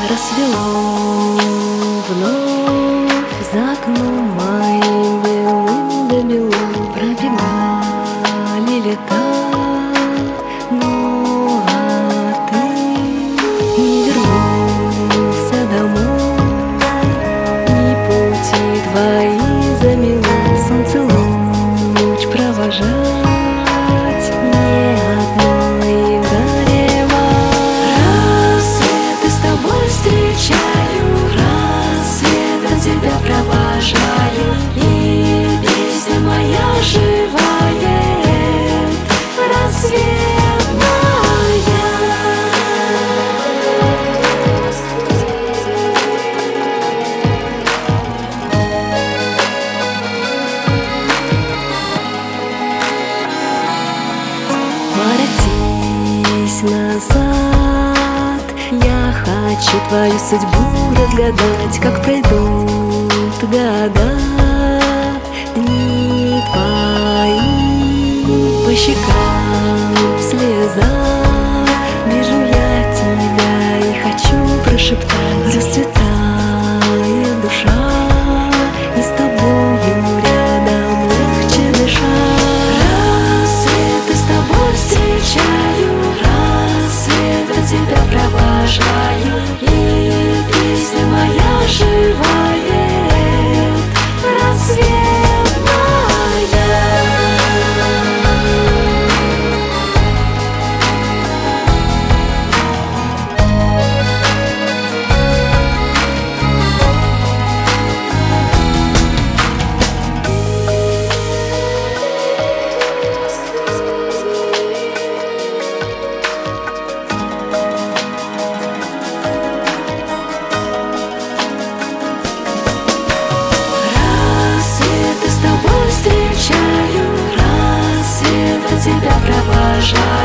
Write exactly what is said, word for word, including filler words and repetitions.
Рассвело вновь за окном моим белым да белым. Пробегали лета, ну а ты не вернулся домой. Ни пути твои замело, солнце луч провожать не одной горело. Рассветы с тобой встречаю, рассветом тебя провожаю, и песня моя живая, рассветная. Воротись назад, я хочу твою судьбу разгадать, как пройдут года, дни твои по щекам слеза. Вижу я тебя и хочу прошептать: расцветает душа, и с тобою рядом легче дышать. Рассветы с тобой встречаю, рассветом тебя провожаю, и песня моя живая, рассветная. Встречаю, рассветом тебя провожаю.